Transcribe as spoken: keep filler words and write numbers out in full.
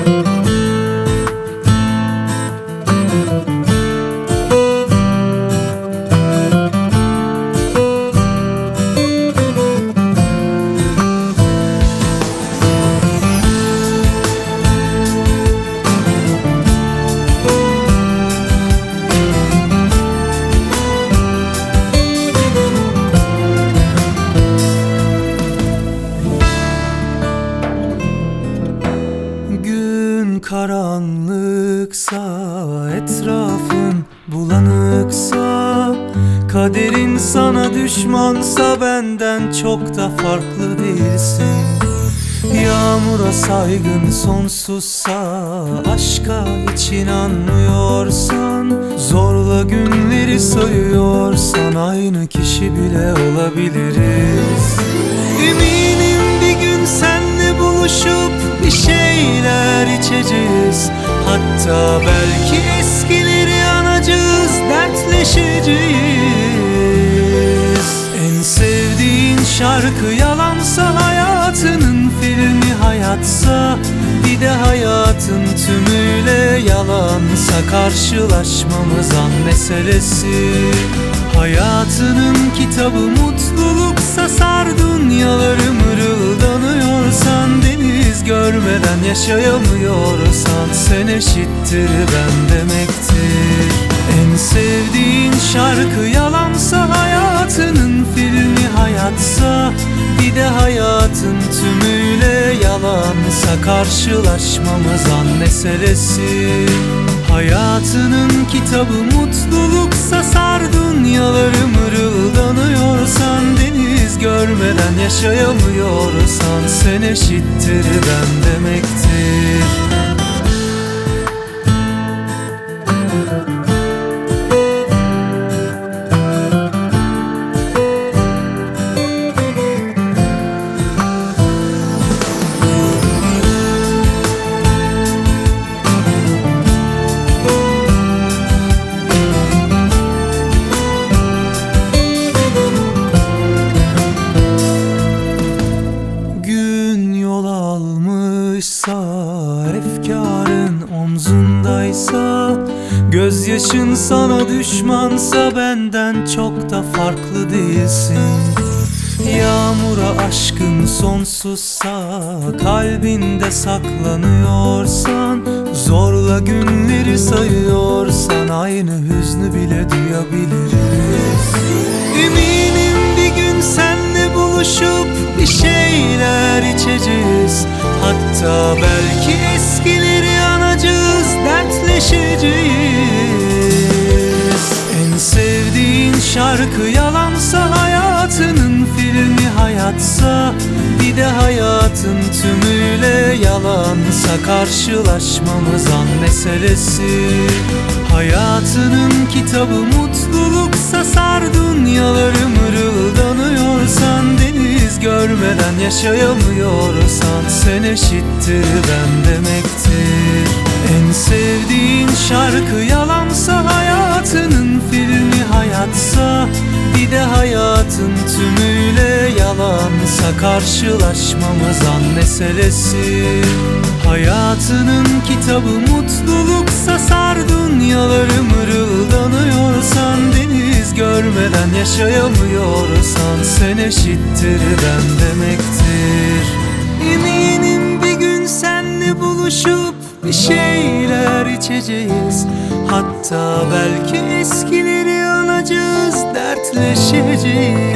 Karanlıksa, etrafın bulanıksa, kaderin sana düşmansa benden çok da farklı değilsin. Yağmura saygın sonsuzsa, aşka hiç inanmıyorsan, zorla günleri sayıyorsan aynı kişi bile olabiliriz. Eminim bir gün senle buluşup bir şeyler içeceğiz. Hatta belki eskileri anacağız, dertleşeceğiz. En sevdiğin şarkı yalansa, hayatının filmi hayatsa, bir de hayatın tümüyle yalansa, karşılaşmamız an meselesi. Hayatının kitabı mutluluksa, sar dünyaları mırıldanıyorsan, deniz görmeden yaşayamıyorsan, sen eşittir ben demektir. En sevdiğin şarkı yalansa, hayatının filmi hayatsa, bir de hayatın tümüyle yalansa, karşılaşmamız an meselesi. Hayatının kitabı mutluluksa, sar dünyaları mırıldanıyorsan, deniz görmeden yaşayamıyorsan, sen eşittir ben demektir. Efkarın omzundaysa, gözyaşın sana düşmansa, benden çok da farklı değilsin. Yağmura aşkın sonsuzsa, kalbinde saklanıyorsan, zorla günleri sayıyorsan, aynı hüznü bile duyabiliriz. Eminim bir gün senle buluşup bir şeyler içeceğiz. Hatta belki eskileri anacağız, dertleşeceğiz. En sevdiğin şarkı yalansa, hayatının filmi hayatsa, bir de hayatın tümüyle yalansa, karşılaşmamız an meselesi. Hayatının kitabı mutluluksa, sar dünyaları mırıldanıyorsan, deniz görmeden yaşayamıyorsan, sen eşittir ben demektir. En sevdiğin şarkı yalansa, hayatının filmi hayatsa, bir de hayatın tümüyle yalansa, karşılaşmamız an meselesi. Hayatının kitabı mutluluksa, sar dünyaları mırıldanıyorsan, deniz görmeden yaşayamıyorsan, sen eşittir ben demektir. Eminim bir gün senle buluşup bir şeyler içeceğiz. Hatta belki eskileri anacağız, dertleşeceğiz.